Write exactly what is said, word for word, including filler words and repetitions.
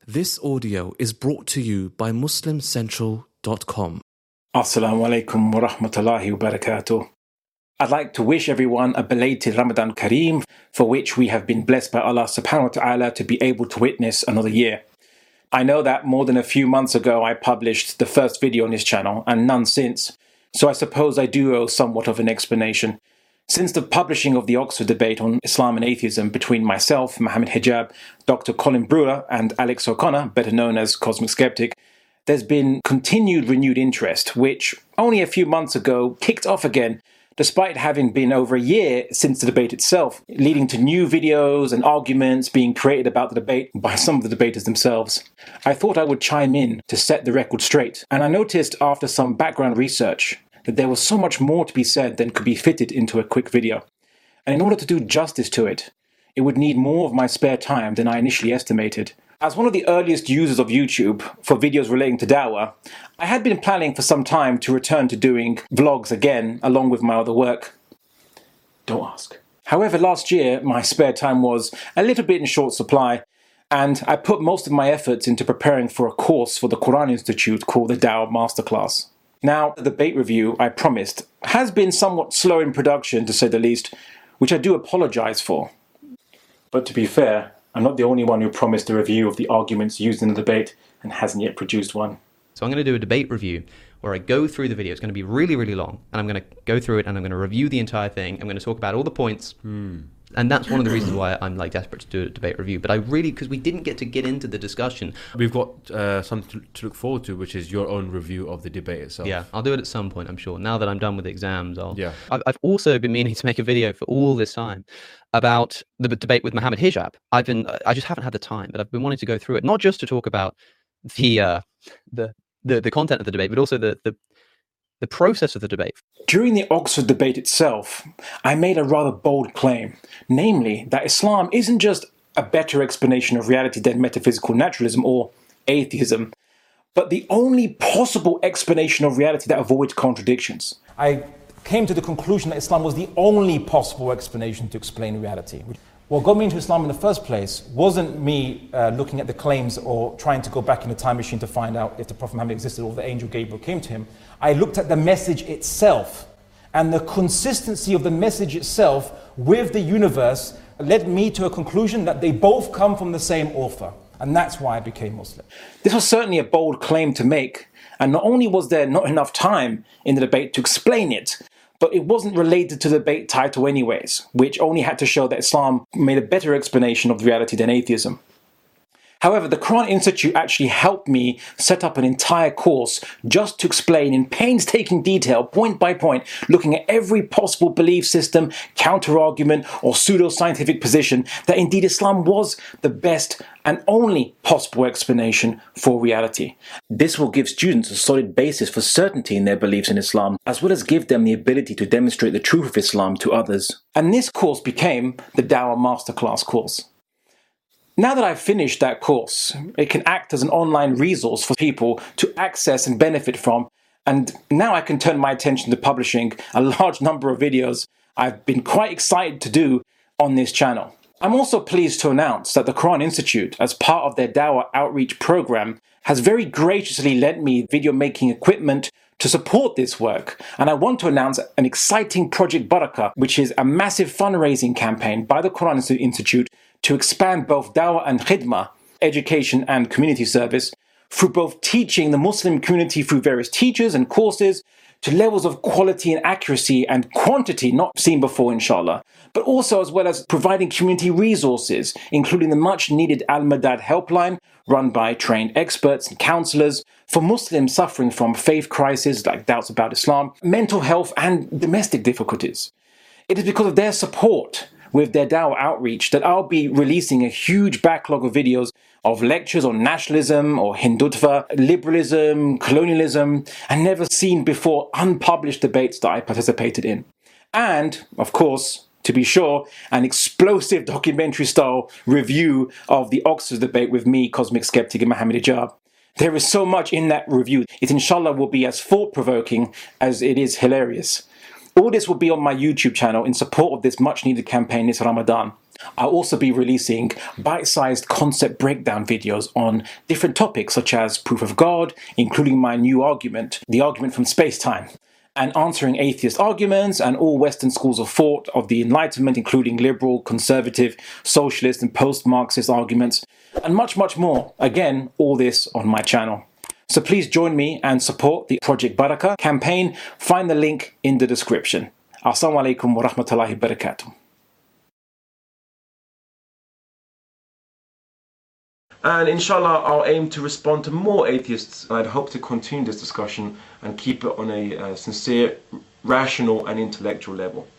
This audio is brought to you by Muslim Central dot com. Assalamu alaikum wa rahmatullahi wa barakatuh. I'd like to wish everyone a belated Ramadan Kareem, for which we have been blessed by Allah subhanahu wa ta'ala to be able to witness another year. I know that more than a few months ago I published the first video on this channel and none since, so I suppose I do owe somewhat of an explanation. Since the publishing of the Oxford debate on Islam and atheism between myself, Mohammed Hijab, Doctor Colin Brewer and Alex O'Connor, better known as Cosmic Skeptic, there's been continued renewed interest, which only a few months ago kicked off again, despite having been over a year since the debate itself, leading to new videos and arguments being created about the debate by some of the debaters themselves. I thought I would chime in to set the record straight, and I noticed after some background research that there was so much more to be said than could be fitted into a quick video. And in order to do justice to it, it would need more of my spare time than I initially estimated. As one of the earliest users of YouTube for videos relating to Dawah, I had been planning for some time to return to doing vlogs again, along with my other work. Don't ask. However, last year, my spare time was a little bit in short supply, and I put most of my efforts into preparing for a course for the Quran Institute called the Dawah Masterclass. Now, the debate review I promised has been somewhat slow in production, to say the least, which I do apologise for. But to be fair, I'm not the only one who promised a review of the arguments used in the debate and hasn't yet produced one. So I'm going to do a debate review where I go through the video. It's going to be really, really long, and I'm going to go through it and I'm going to review the entire thing. I'm going to talk about all the points. Hmm. And that's one of the reasons why I'm like desperate to do a debate review. But I really, because we didn't get to get into the discussion. We've got uh, something to, to look forward to, which is your own review of the debate itself. Yeah, I'll do it at some point, I'm sure. Now that I'm done with the exams, I'll... Yeah. I've, I've also been meaning to make a video for all this time about the debate with Mohammed Hijab. I've been, I just haven't had the time, but I've been wanting to go through it, not just to talk about the uh, the, the the content of the debate, but also the the the process of the debate. During the Oxford debate itself, I made a rather bold claim, namely that Islam isn't just a better explanation of reality than metaphysical naturalism or atheism, but the only possible explanation of reality that avoids contradictions. I came to the conclusion that Islam was the only possible explanation to explain reality. What got me into Islam in the first place wasn't me uh, looking at the claims or trying to go back in the time machine to find out if the Prophet Muhammad existed or the angel Gabriel came to him. I looked at the message itself, and the consistency of the message itself with the universe led me to a conclusion that they both come from the same author. And that's why I became Muslim. This was certainly a bold claim to make, and not only was there not enough time in the debate to explain it, but it wasn't related to the debate title anyways, which only had to show that Islam made a better explanation of reality than atheism. However, the Quran Institute actually helped me set up an entire course just to explain in painstaking detail, point by point, looking at every possible belief system, counter-argument, or pseudo-scientific position, that indeed Islam was the best and only possible explanation for reality. This will give students a solid basis for certainty in their beliefs in Islam, as well as give them the ability to demonstrate the truth of Islam to others. And this course became the Dawah Masterclass course. Now that I've finished that course, it can act as an online resource for people to access and benefit from, and now I can turn my attention to publishing a large number of videos I've been quite excited to do on this channel. I'm also pleased to announce that the Quran Institute, as part of their Dawah outreach program, has very graciously lent me video making equipment to support this work, and I want to announce an exciting Project Barakah, which is a massive fundraising campaign by the Quran Institute to expand both Dawah and Khidmah, education and community service, through both teaching the Muslim community through various teachers and courses to levels of quality and accuracy and quantity not seen before, inshallah, but also as well as providing community resources, including the much needed Al-Madad helpline run by trained experts and counselors for Muslims suffering from faith crises like doubts about Islam, mental health and domestic difficulties. It is because of their support with their Dawah outreach that I'll be releasing a huge backlog of videos of lectures on nationalism or Hindutva, liberalism, colonialism, and never seen before unpublished debates that I participated in. And, of course, to be sure, an explosive documentary-style review of the Oxford debate with me, Cosmic Skeptic, and Mohammed Hijab. There is so much in that review. It inshallah will be as thought-provoking as it is hilarious. All this will be on my YouTube channel in support of this much-needed campaign this Ramadan. I'll also be releasing bite-sized concept breakdown videos on different topics such as proof of God, including my new argument, the argument from space-time, and answering atheist arguments and all Western schools of thought of the Enlightenment, including liberal, conservative, socialist and post-Marxist arguments, and much, much more. Again, all this on my channel. So please join me and support the Project Barakah campaign. Find the link in the description. Assalamu alaikum wa rahmatullahi wa barakatuh. And inshallah, I'll aim to respond to more atheists. I'd hope to continue this discussion and keep it on a uh, sincere, rational and intellectual level.